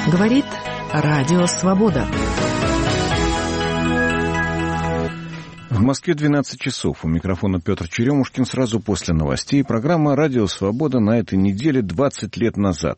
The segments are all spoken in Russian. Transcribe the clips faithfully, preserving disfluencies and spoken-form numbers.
Говорит Радио Свобода. В Москве двенадцать часов. У микрофона Петр Черемушкин. Сразу после новостей программа «Радио Свобода» на этой неделе двадцать лет назад.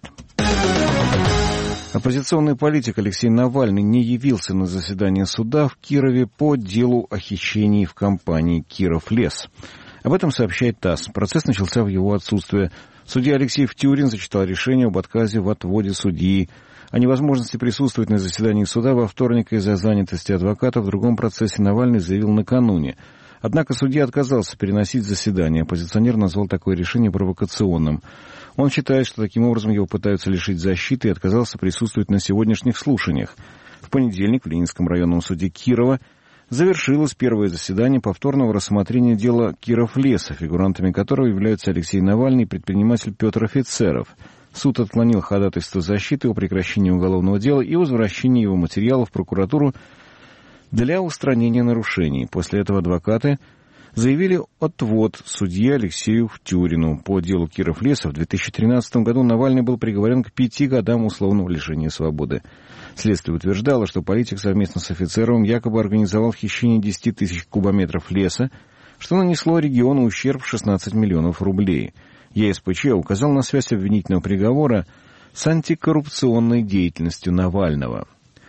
Оппозиционный политик Алексей Навальный не явился на заседание суда в Кирове по делу о хищении в компании «Кировлес». Об этом сообщает ТАСС. Процесс начался в его отсутствие. Судья Алексей Втюрин зачитал решение об отказе в отводе судьи. О невозможности присутствовать на заседании суда во вторник из-за занятости адвоката в другом процессе Навальный заявил накануне. Однако судья отказался переносить заседание. Оппозиционер назвал такое решение провокационным. Он считает, что таким образом его пытаются лишить защиты, и отказался присутствовать на сегодняшних слушаниях. В понедельник в Ленинском районном суде Кирова завершилось первое заседание повторного рассмотрения дела Кировлеса, фигурантами которого являются Алексей Навальный и предприниматель Петр Офицеров. Суд отклонил ходатайство защиты о прекращении уголовного дела и возвращении его материалов в прокуратуру для устранения нарушений. После этого адвокаты заявили отвод судье Алексею Втюрину. По делу Кировлеса в две тысячи тринадцатом году Навальный был приговорен к пяти годам условного лишения свободы. Следствие утверждало, что политик совместно с Офицеровым якобы организовал хищение десяти тысяч кубометров леса, что нанесло региону ущерб в шестнадцать миллионов рублей. ЕСПЧ указал на связь обвинительного приговора с антикоррупционной деятельностью Навального.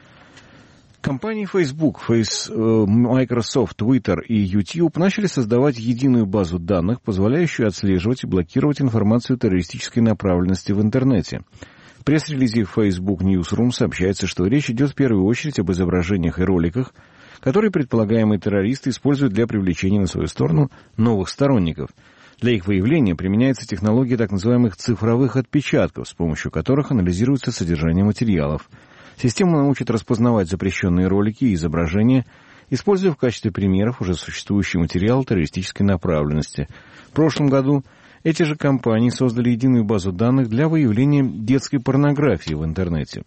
Компании Facebook, Face, Microsoft, Twitter и YouTube начали создавать единую базу данных, позволяющую отслеживать и блокировать информацию террористической направленности в интернете. В пресс-релизе Facebook Newsroom сообщается, что речь идет в первую очередь об изображениях и роликах, которые предполагаемые террористы используют для привлечения на свою сторону новых сторонников. Для их выявления применяется технология так называемых цифровых отпечатков, с помощью которых анализируется содержание материалов. Система научит распознавать запрещенные ролики и изображения, используя в качестве примеров уже существующий материал террористической направленности. В прошлом году эти же компании создали единую базу данных для выявления детской порнографии в интернете.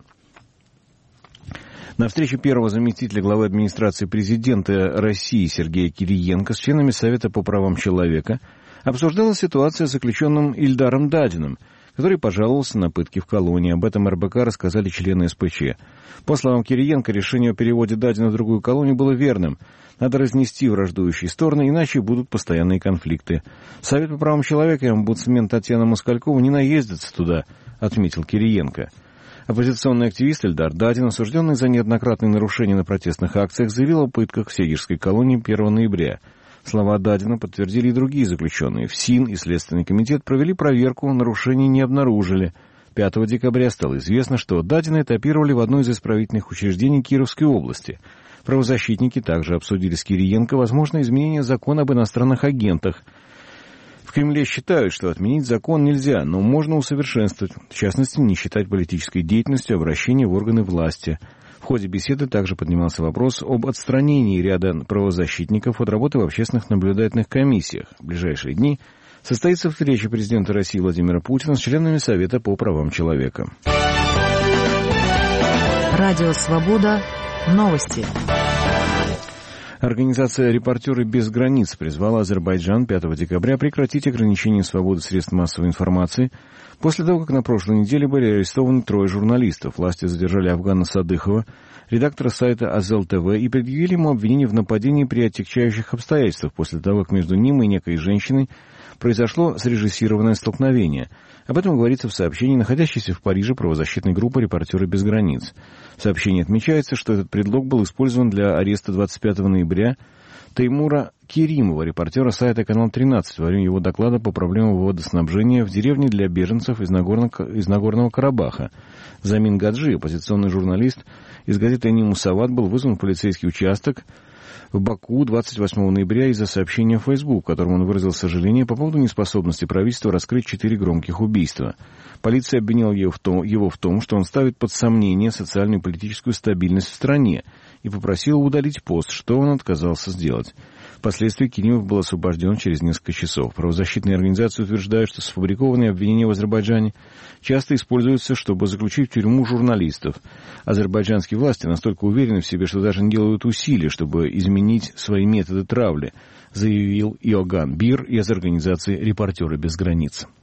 На встрече первого заместителя главы администрации президента России Сергея Кириенко с членами Совета по правам человека обсуждалась ситуация с заключенным Ильдаром Дадиным, который пожаловался на пытки в колонии. Об этом эр бэ ка рассказали члены эс пэ че. По словам Кириенко, решение о переводе Дадина в другую колонию было верным. Надо разнести враждующие стороны, иначе будут постоянные конфликты. Совет по правам человека и омбудсмен Татьяна Москалькова не наездятся туда, отметил Кириенко. Оппозиционный активист Ильдар Дадин, осужденный за неоднократные нарушения на протестных акциях, заявил о пытках в Сегежской колонии первого ноября. Слова Дадина подтвердили и другие заключенные. ФСИН и Следственный комитет провели проверку, нарушений не обнаружили. пятого декабря стало известно, что Дадина этапировали в одно из исправительных учреждений Кировской области. Правозащитники также обсудили с Кириенко возможное изменение закона об иностранных агентах. В Кремле считают, что отменить закон нельзя, но можно усовершенствовать, в частности, не считать политической деятельностью обращение в органы власти. В ходе беседы также поднимался вопрос об отстранении ряда правозащитников от работы в общественных наблюдательных комиссиях. В ближайшие дни состоится встреча президента России Владимира Путина с членами Совета по правам человека. Радио Свобода. Новости. Организация «Репортеры без границ» призвала Азербайджан пятого декабря прекратить ограничение свободы средств массовой информации после того, как на прошлой неделе были арестованы трое журналистов. Власти задержали Афгана Садыхова, редактора сайта Азел ТВ, и предъявили ему обвинение в нападении при отягчающих обстоятельствах после того, как между ним и некой женщиной произошло срежиссированное столкновение. Об этом говорится в сообщении, находящейся в Париже правозащитной группы «Репортеры без границ». В сообщении отмечается, что этот предлог был использован для ареста двадцать пятого ноября Теймура Керимова, репортера сайта «Канал тринадцать», во время его доклада по проблемам водоснабжения в деревне для беженцев из Нагорного, из Нагорного Карабаха. Замин Гаджи, оппозиционный журналист из газеты «Ани Мусават», был вызван в полицейский участок в Баку двадцать восьмого ноября из-за сообщения в Facebook, в котором он выразил сожаление по поводу неспособности правительства раскрыть четыре громких убийства. Полиция обвинила его в том, его в том, что он ставит под сомнение социальную и политическую стабильность в стране, и попросила удалить пост, что он отказался сделать. Впоследствии Керимов был освобожден через несколько часов. Правозащитные организации утверждают, что сфабрикованные обвинения в Азербайджане часто используются, чтобы заключить в тюрьму журналистов. Азербайджанские власти настолько уверены в себе, что даже не делают усилий, чтобы изменить свои методы травли, заявил Иоган Бир из организации «Репортеры без границ».